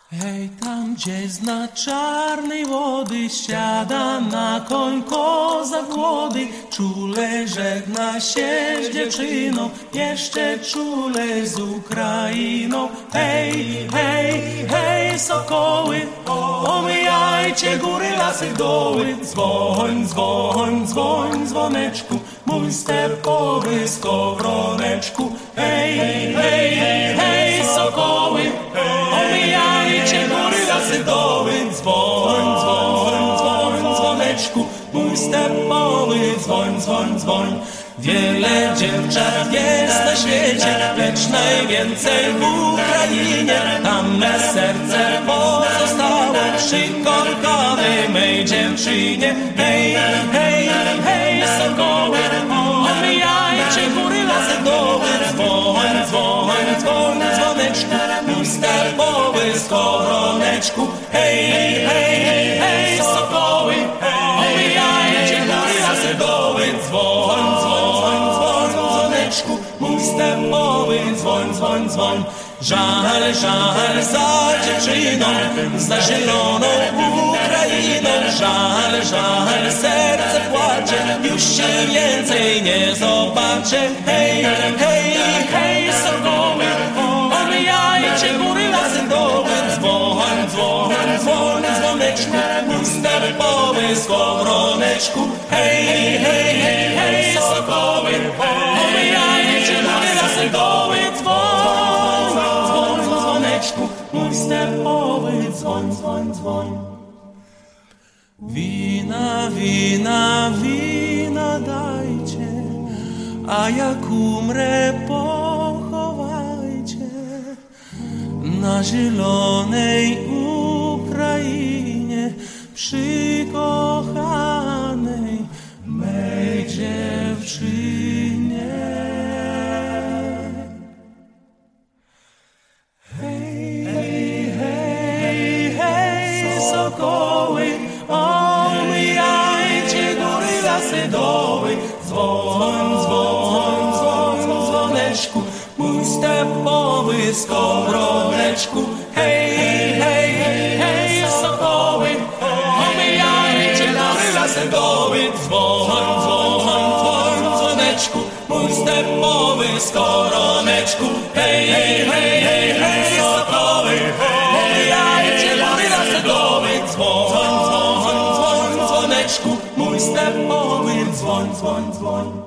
Hej, tam gdzieś na czarnej wody siada na koń kozak młody. Czule żegna się z dziewczyną, jeszcze czule z Ukrainą. Hej, hej, hej, sokoły, omijajcie góry, lasy, doły. Dzwoń, dzwoń, dzwoń, dzwoneczku, mój stepowy skowroneczku. Hej, hej, hej, sokoły, omijajcie góry, lasy, doły. Dzwoń, dzwoń, dzwoń, dzwoneczku, mój stepowy, dzwoń, dzwoń, dzwoń. Wiele dziewczat jest na świecie, lecz najwięcej w Ukrainie. Tam me serce pozostało przy kochanej mej dziewczynie. Hej, hej, hej, sokoły, omijajcie góry, lasy, doły. Dzwoń, dzwoń, dzwoń, dzwoneczku, mój stepowy skowroneczku. Hej, hej, hej, sokoły, omijajcie góry, lasy, doły. Dzwoń, dzwoń, dzwoń, dzwoneczku, mój stepowy, dzwoń, dzwoń, dzwoń. Żal, żal za dziewczyną, za zieloną Ukrainą. Żal, żal, serce płacze, już się więcej nie zobaczę. Hej, hej, hej, sokoły, omijajcie góry, lasy, doły. Dzwoń, dzwoń, dzwoń, dzwoneczku, mój stepowy skowroneczku. Hej, hej, hej, hej, sokoły, omijajcie góry, lasy, doły. Dzwoń, dzwoń, dzwoneczku, mój stepowy, dzwoń, dzwoń, dzwoń. Wina, wina, wina dajcie, a jak umrę, pochowajcie na zielonej Ukrainie przy kochanej mej dziewczynie. Hej, hej, hej, hej, sokoły, omijajcie góry, lasy, doły. Dzwoń, dzwoń, dzwoń, dzwoneczku, mój stepowy skowroneczku. Hej, hej, hej, sokoły, omijajcie góry, lasy, doły. Dzwoń, dzwoń, dzwoń, dzwoneczku, mój stepowy skowroneczku. Hej, hej, hej, hej, hej, sokoły, omijajcie góry, lasy, doły. Dzwoń, dzwoń, dzwoń, dzwoneczku, mój stepowy, dzwoń, dzwoń, dzwoń.